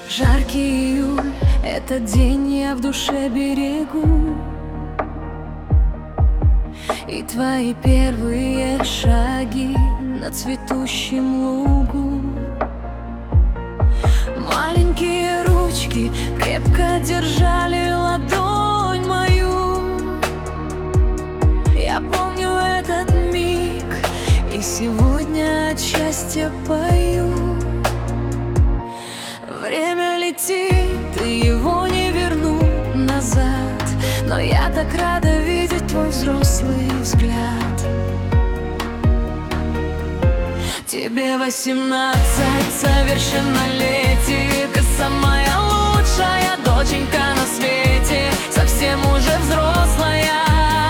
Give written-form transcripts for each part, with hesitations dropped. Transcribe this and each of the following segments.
Жаркий июль, этот день я в душе берегу. И твои первые шаги на цветущем лугу. Маленькие ручки крепко держали ладонь мою. Я помню этот миг, и сегодня от счастья пою. Время летит, и его не вернуть назад, но я так рада видеть твой взрослый взгляд. Тебе 18, совершеннолетие. Ты самая лучшая доченька на свете, совсем уже взрослая.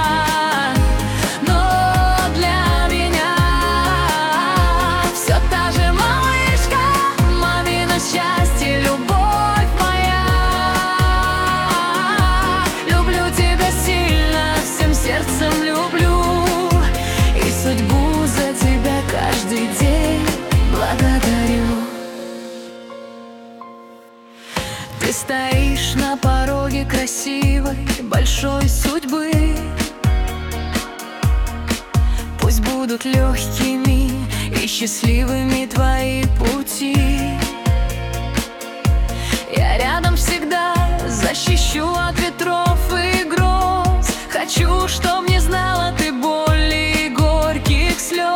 Но для меня все та же малышка, мамино счастье, любовь моя. Люблю тебя сильно, всем сердцем люблю, и судьбу за тебя каждый день благодарю. Ты стоишь на пороге красивой, большой судьбы. Пусть будут легкими и счастливыми твои пути. Я рядом всегда, защищу от ветров и гроз. Хочу, чтоб не знала ты боли и горьких слез.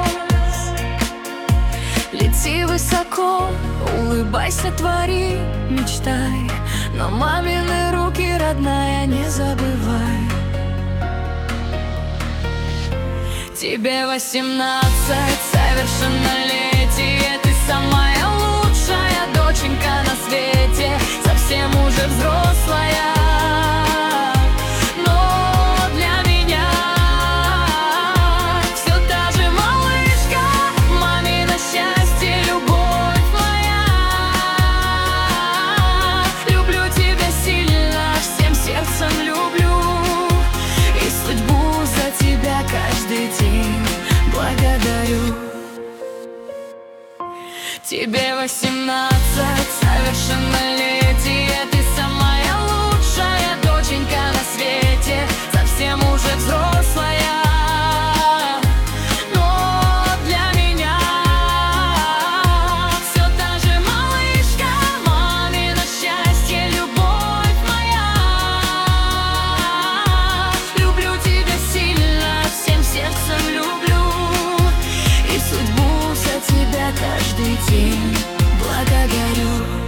Лети высоко, улыбайся, твори, мечтай, но мамины руки, родная, не забывай. Тебе 18, совершеннолетие. Ты самая лучшая доченька на свете, совсем уже взрослая. Но для меня все та же малышка, мамино счастье, любовь моя. Люблю тебя сильно, всем сердцем люблю, и судьбу за тебя каждый день благодарю. Тебе 18, совершеннолетие. Ты самая лучшая доченька на свете, совсем уже взрослая. Но для меня все та же малышка, мамино счастье, любовь моя. Люблю тебя сильно, всем сердцем люблю, и судьбу за тебя каждый день благодарю.